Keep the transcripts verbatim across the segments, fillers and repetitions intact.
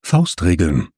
Faustregeln.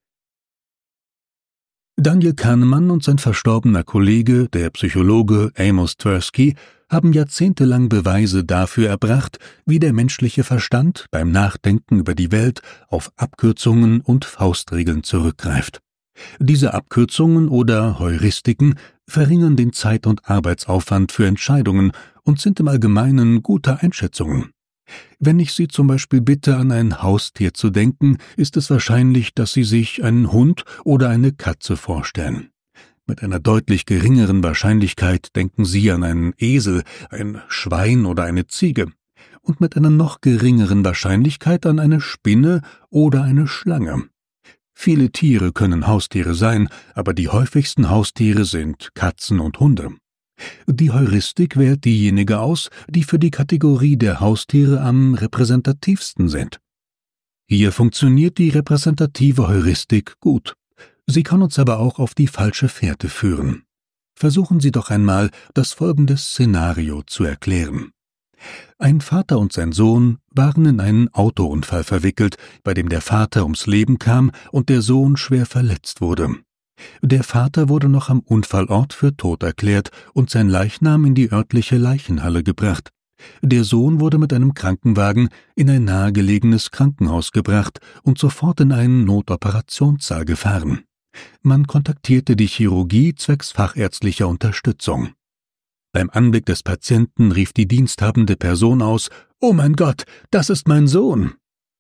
Daniel Kahnemann und sein verstorbener Kollege, der Psychologe Amos Tversky, haben jahrzehntelang Beweise dafür erbracht, wie der menschliche Verstand beim Nachdenken über die Welt auf Abkürzungen und Faustregeln zurückgreift. Diese Abkürzungen oder Heuristiken verringern den Zeit- und Arbeitsaufwand für Entscheidungen und sind im Allgemeinen gute Einschätzungen. Wenn ich Sie zum Beispiel bitte, an ein Haustier zu denken, ist es wahrscheinlich, dass Sie sich einen Hund oder eine Katze vorstellen. Mit einer deutlich geringeren Wahrscheinlichkeit denken Sie an einen Esel, ein Schwein oder eine Ziege und mit einer noch geringeren Wahrscheinlichkeit an eine Spinne oder eine Schlange. Viele Tiere können Haustiere sein, aber die häufigsten Haustiere sind Katzen und Hunde. Die Heuristik wählt diejenige aus, die für die Kategorie der Haustiere am repräsentativsten sind. Hier funktioniert die repräsentative Heuristik gut. Sie kann uns aber auch auf die falsche Fährte führen. Versuchen Sie doch einmal, das folgende Szenario zu erklären. Ein Vater und sein Sohn waren in einen Autounfall verwickelt, bei dem der Vater ums Leben kam und der Sohn schwer verletzt wurde. Der Vater wurde noch am Unfallort für tot erklärt und sein Leichnam in die örtliche Leichenhalle gebracht. Der Sohn wurde mit einem Krankenwagen in ein nahegelegenes Krankenhaus gebracht und sofort in einen Notoperationssaal gefahren. Man kontaktierte die Chirurgie zwecks fachärztlicher Unterstützung. Beim Anblick des Patienten rief die diensthabende Person aus: »Oh mein Gott, das ist mein Sohn!«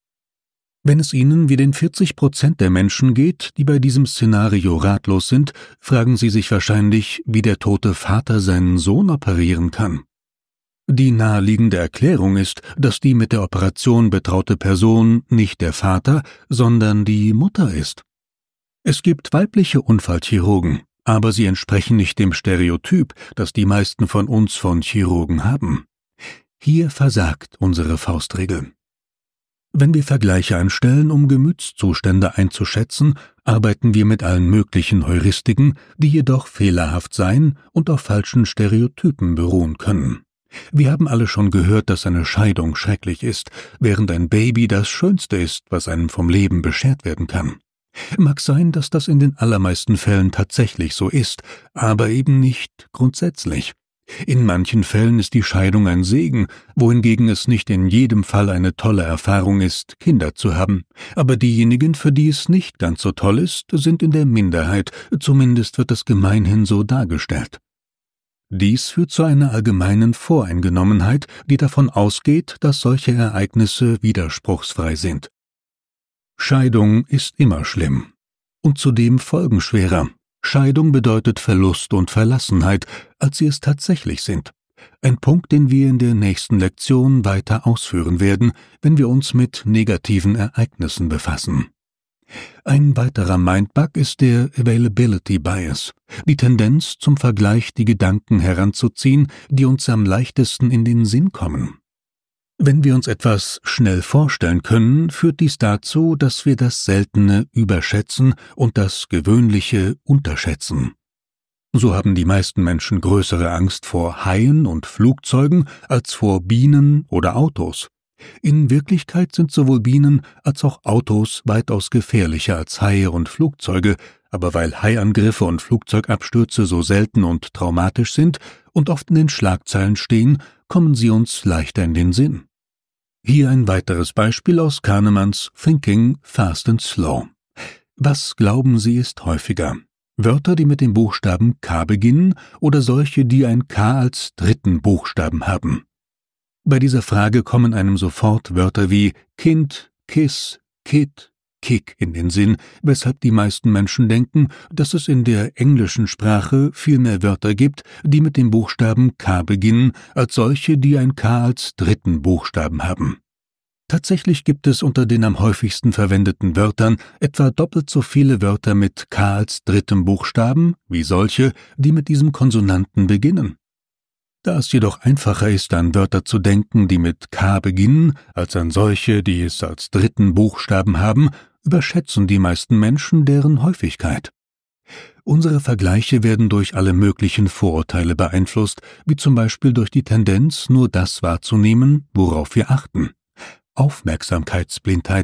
Wenn es Ihnen wie den vierzig Prozent der Menschen geht, die bei diesem Szenario ratlos sind, fragen Sie sich wahrscheinlich, wie der tote Vater seinen Sohn operieren kann. Die naheliegende Erklärung ist, dass die mit der Operation betraute Person nicht der Vater, sondern die Mutter ist. Es gibt weibliche Unfallchirurgen, aber sie entsprechen nicht dem Stereotyp, das die meisten von uns von Chirurgen haben. Hier versagt unsere Faustregel. Wenn wir Vergleiche anstellen, um Gemütszustände einzuschätzen, arbeiten wir mit allen möglichen Heuristiken, die jedoch fehlerhaft sein und auf falschen Stereotypen beruhen können. Wir haben alle schon gehört, dass eine Scheidung schrecklich ist, während ein Baby das Schönste ist, was einem vom Leben beschert werden kann. Mag sein, dass das in den allermeisten Fällen tatsächlich so ist, aber eben nicht grundsätzlich. In manchen Fällen ist die Scheidung ein Segen, wohingegen es nicht in jedem Fall eine tolle Erfahrung ist, Kinder zu haben. Aber diejenigen, für die es nicht ganz so toll ist, sind in der Minderheit, zumindest wird es gemeinhin so dargestellt. Dies führt zu einer allgemeinen Voreingenommenheit, die davon ausgeht, dass solche Ereignisse widerspruchsfrei sind. Scheidung ist immer schlimm und zudem folgenschwerer. Scheidung bedeutet Verlust und Verlassenheit, als sie es tatsächlich sind. Ein Punkt, den wir in der nächsten Lektion weiter ausführen werden, wenn wir uns mit negativen Ereignissen befassen. Ein weiterer Mindbug ist der Availability Bias, die Tendenz, zum Vergleich die Gedanken heranzuziehen, die uns am leichtesten in den Sinn kommen. Wenn wir uns etwas schnell vorstellen können, führt dies dazu, dass wir das Seltene überschätzen und das Gewöhnliche unterschätzen. So haben die meisten Menschen größere Angst vor Haien und Flugzeugen als vor Bienen oder Autos. In Wirklichkeit sind sowohl Bienen als auch Autos weitaus gefährlicher als Haie und Flugzeuge, aber weil Haiangriffe und Flugzeugabstürze so selten und traumatisch sind und oft in den Schlagzeilen stehen, kommen sie uns leichter in den Sinn. Hier ein weiteres Beispiel aus Kahnemanns Thinking Fast and Slow. Was glauben Sie ist häufiger? Wörter, die mit dem Buchstaben K beginnen oder solche, die ein K als dritten Buchstaben haben? Bei dieser Frage kommen einem sofort Wörter wie Kind, Kiss, Kid, Kick in den Sinn, weshalb die meisten Menschen denken, dass es in der englischen Sprache viel mehr Wörter gibt, die mit dem Buchstaben K beginnen, als solche, die ein K als dritten Buchstaben haben. Tatsächlich gibt es unter den am häufigsten verwendeten Wörtern etwa doppelt so viele Wörter mit K als drittem Buchstaben, wie solche, die mit diesem Konsonanten beginnen. Da es jedoch einfacher ist, an Wörter zu denken, die mit K beginnen, als an solche, die es als dritten Buchstaben haben, überschätzen die meisten Menschen deren Häufigkeit. Unsere Vergleiche werden durch alle möglichen Vorurteile beeinflusst, wie zum Beispiel durch die Tendenz, nur das wahrzunehmen, worauf wir achten. Aufmerksamkeitsblindheit,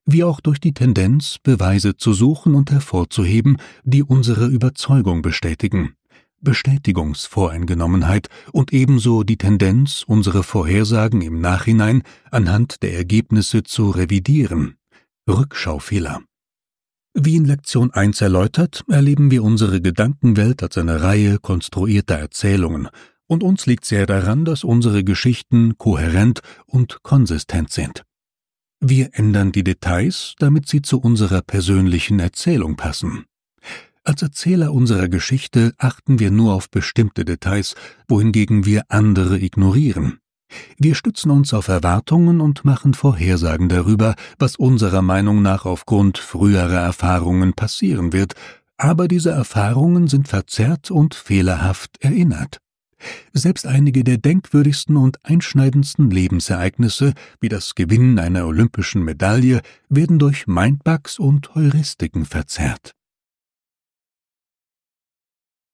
wie auch durch die Tendenz, Beweise zu suchen und hervorzuheben, die unsere Überzeugung bestätigen. Bestätigungsvoreingenommenheit und ebenso die Tendenz, unsere Vorhersagen im Nachhinein anhand der Ergebnisse zu revidieren. Rückschaufehler. Wie in Lektion eins erläutert, erleben wir unsere Gedankenwelt als eine Reihe konstruierter Erzählungen, und uns liegt sehr daran, dass unsere Geschichten kohärent und konsistent sind. Wir ändern die Details, damit sie zu unserer persönlichen Erzählung passen. Als Erzähler unserer Geschichte achten wir nur auf bestimmte Details, wohingegen wir andere ignorieren. Wir stützen uns auf Erwartungen und machen Vorhersagen darüber, was unserer Meinung nach aufgrund früherer Erfahrungen passieren wird, aber diese Erfahrungen sind verzerrt und fehlerhaft erinnert. Selbst einige der denkwürdigsten und einschneidendsten Lebensereignisse, wie das Gewinnen einer olympischen Medaille, werden durch Mindbugs und Heuristiken verzerrt.